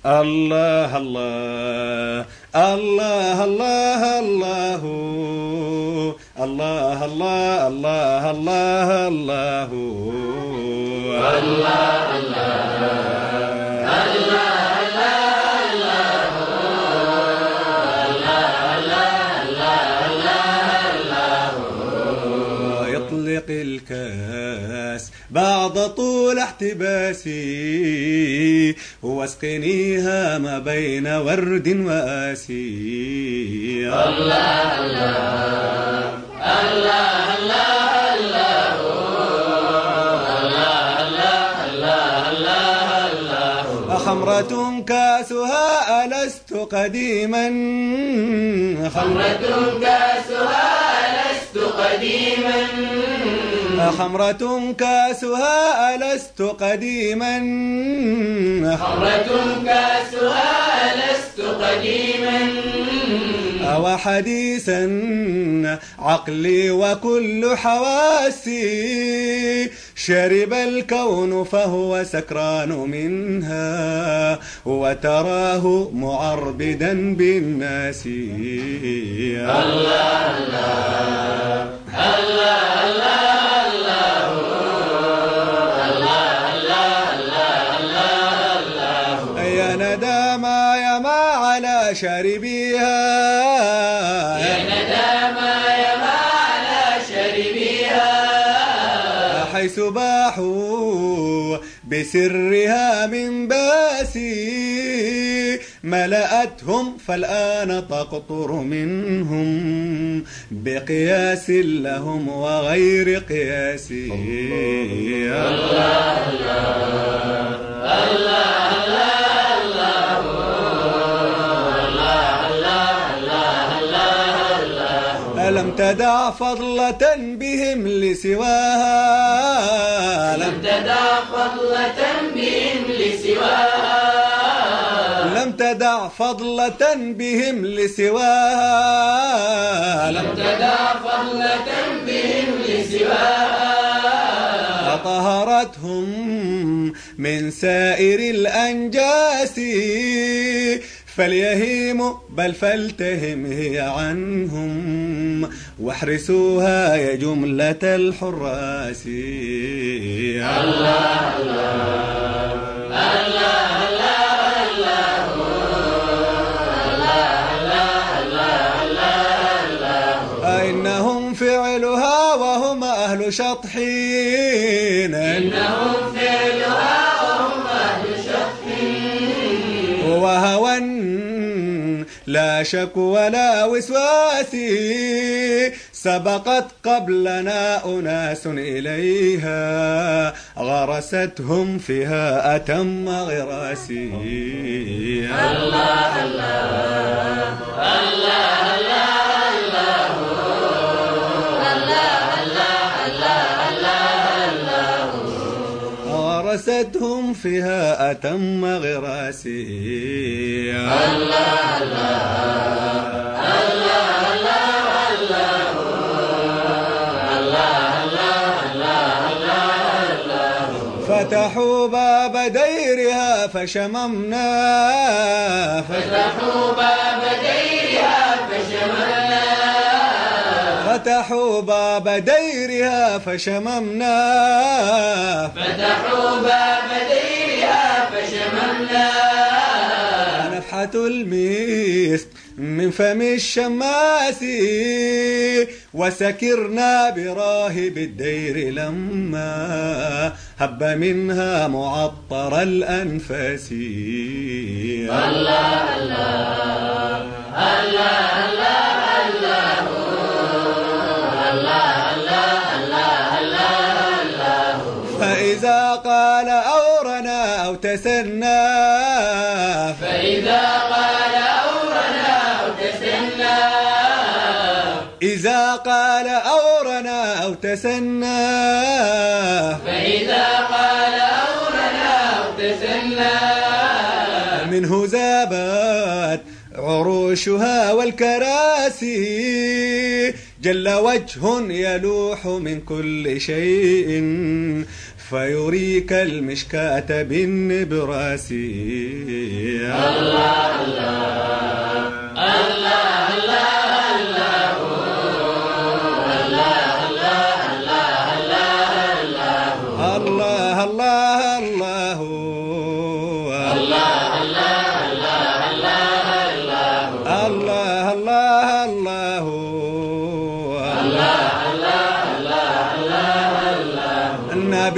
الله الله الله الله الله الله الله الله الله الله يطلق الكاس بعد طول احتباسي واسقنيها ما بين ورد وآسي. الله الله الله الله الله خمرة كاسها ألست قديما خمرة كاسها ألست قديما خمرة كاسها ألست قديما خمرة كاسها ألست قديما أو حديثا عقلي وكل حواسي شرب الكون فهو سكران منها وتراه معربدا بالناس. الله الله الله الله يا نداما يا ما على شاربيها يا نداما يا ما على شاربيها حيث باحوا بسرها من باسي ملأتهم فالآن تقطر منهم بقياس لهم وغير قياسي. الله الله الله ألم تدع فضلة بهم لسواها لم تدع فضلة بهم لسواها لم تدع فضلة بهم لسواها لم تدع فضلة بهم لسواها طهرتهم من سائر الأنجاس فليهيم بل فلتهم هي عنهم واحرسوها يا جملة الحراس. الله الله الله إنهم فعلها وهم أهل شطحين إنهم فعلها وهم أهل شطحين وهوى لا شك ولا وسواس سبقت قبلنا أناس إليها غرستهم فيها أتم غراسي. الله الله الله غرستهم فيها أتم غراسي. الله فتحوا باب ديرها فشممنا فتحوا باب ديرها فشممنا فتحوا باب ديرها فشممنا فتحوا باب ديرها فشممنا نفحة المسك من فم الشماس وسكرنا براهب الدير لما هب منها معطر الأنفاس. الله الله الله فإذا قال أورنا أو تسنى فإذا قال أورنا أو تسنى إذا قال أورنا أو تسنى فإذا قال أورنا أو تسنى منه زابت عروشها والكراسي جل وجه يلوح من كل شيء فيريك المشكاة بالنبراس.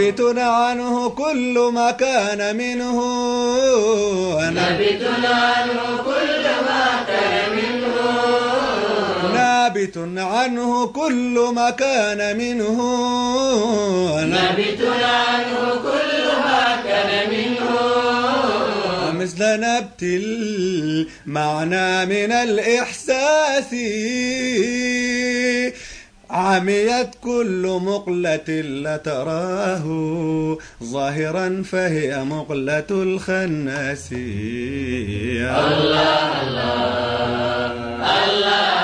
نابت عنه كل ما كان منه نابت عنه كل ما كان منه نابت عنه كل ما كان منه نابت عنه كل ما كان منه مثل نبت المعنى من الإحساس عميت كل مقلة لا تراه ظاهرا فهي مقلة الخناس. الله الله الله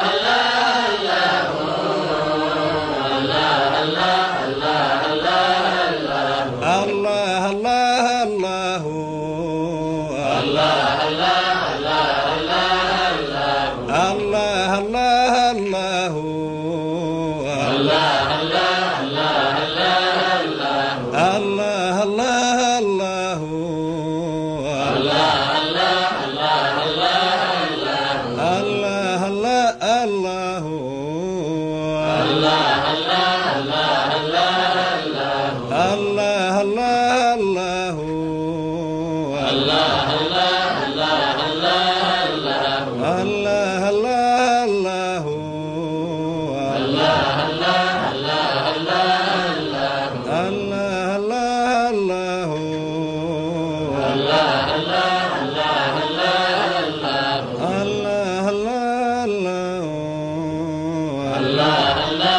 الله